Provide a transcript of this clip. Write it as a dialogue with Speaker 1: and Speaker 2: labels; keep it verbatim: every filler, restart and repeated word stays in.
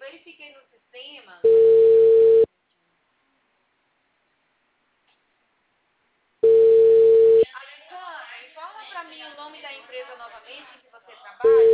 Speaker 1: verifiquei no sistema. Alessandra, informa para mim o nome da empresa novamente em que você trabalha.